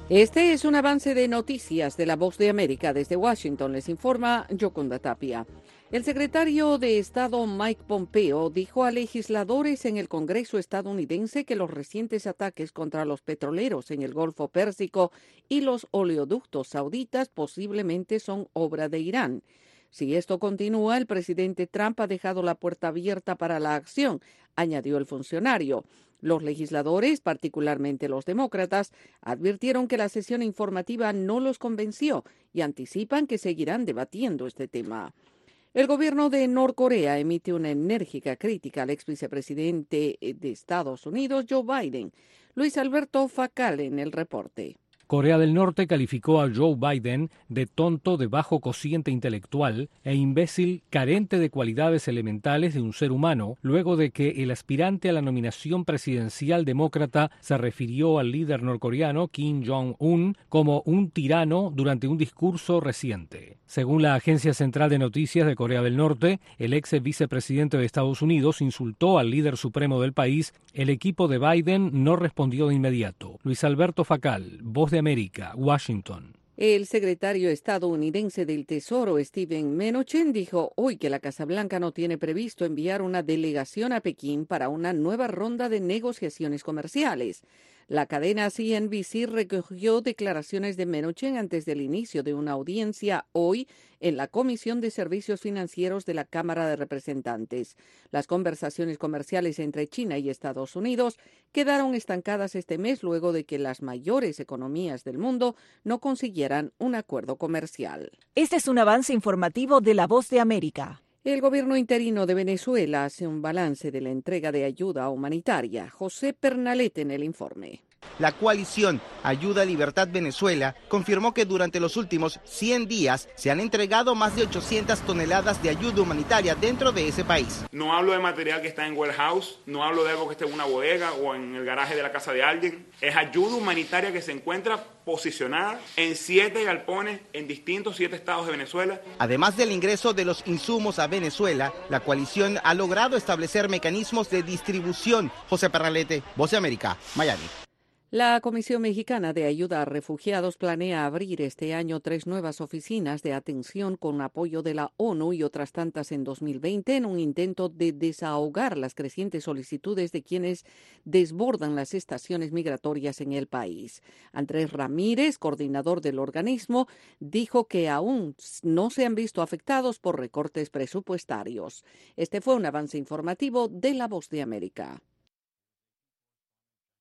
Este es un avance de noticias de La Voz de América. Desde Washington les informa Yoconda Tapia. El secretario de Estado Mike Pompeo dijo a legisladores en el Congreso estadounidense que los recientes ataques contra los petroleros en el Golfo Pérsico y los oleoductos sauditas posiblemente son obra de Irán. Si esto continúa, el presidente Trump ha dejado la puerta abierta para la acción, añadió el funcionario. Los legisladores, particularmente los demócratas, advirtieron que la sesión informativa no los convenció y anticipan que seguirán debatiendo este tema. El gobierno de Norcorea emite una enérgica crítica al ex vicepresidente de Estados Unidos, Joe Biden. Luis Alberto Facal en el reporte. Corea del Norte calificó a Joe Biden de tonto de bajo cociente intelectual e imbécil carente de cualidades elementales de un ser humano, luego de que el aspirante a la nominación presidencial demócrata se refirió al líder norcoreano Kim Jong-un como un tirano durante un discurso reciente. Según la Agencia Central de Noticias de Corea del Norte, el ex vicepresidente de Estados Unidos insultó al líder supremo del país. El equipo de Biden no respondió de inmediato. Luis Alberto Facal, Voz de América, Washington. El secretario estadounidense del Tesoro, Steven Mnuchin, dijo hoy que la Casa Blanca no tiene previsto enviar una delegación a Pekín para una nueva ronda de negociaciones comerciales. La cadena CNBC recogió declaraciones de Mnuchin antes del inicio de una audiencia hoy en la Comisión de Servicios Financieros de la Cámara de Representantes. Las conversaciones comerciales entre China y Estados Unidos quedaron estancadas este mes luego de que las mayores economías del mundo no consiguieran un acuerdo comercial. Este es un avance informativo de La Voz de América. El gobierno interino de Venezuela hace un balance de la entrega de ayuda humanitaria. José Pernalete en el informe. La coalición Ayuda Libertad Venezuela confirmó que durante los últimos 100 días se han entregado más de 800 toneladas de ayuda humanitaria dentro de ese país. No hablo de material que está en warehouse, no hablo de algo que esté en una bodega o en el garaje de la casa de alguien. Es ayuda humanitaria que se encuentra posicionada en 7 galpones en distintos 7 estados de Venezuela. Además del ingreso de los insumos a Venezuela, la coalición ha logrado establecer mecanismos de distribución. José Pernalete, Voz de América, Miami. La Comisión Mexicana de Ayuda a Refugiados planea abrir este año 3 nuevas oficinas de atención con apoyo de la ONU y otras tantas en 2020 en un intento de desahogar las crecientes solicitudes de quienes desbordan las estaciones migratorias en el país. Andrés Ramírez, coordinador del organismo, dijo que aún no se han visto afectados por recortes presupuestarios. Este fue un avance informativo de La Voz de América.